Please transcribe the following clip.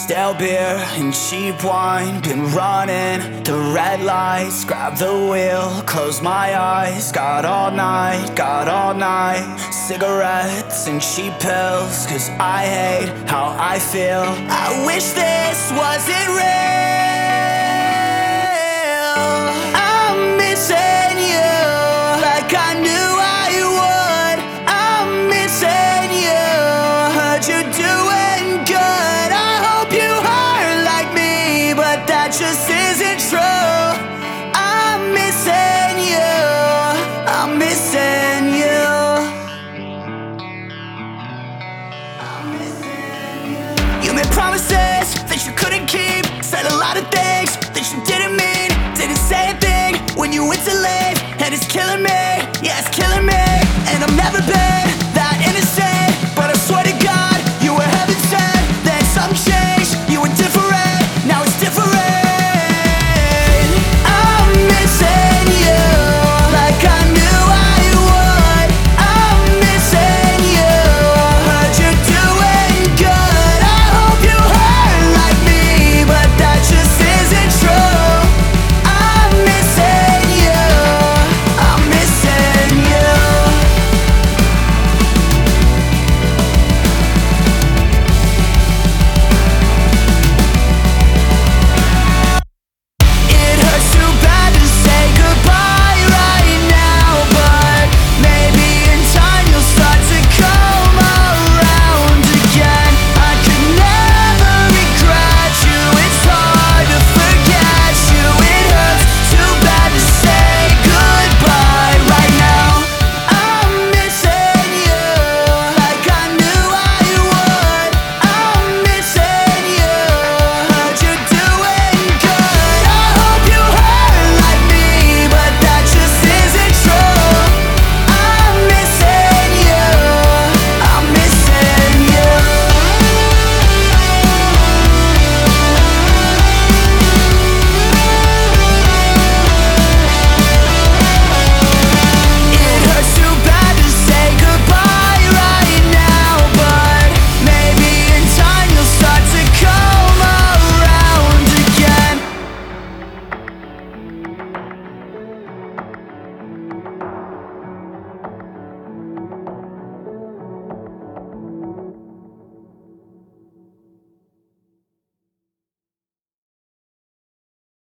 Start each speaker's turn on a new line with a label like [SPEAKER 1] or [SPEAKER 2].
[SPEAKER 1] Stale beer and cheap wine. Been running the red lights. Grab the wheel, close my eyes. Got all night, got all night. Cigarettes and cheap pills, 'cause I hate how I feel. I wish this wasn't real. I'm missing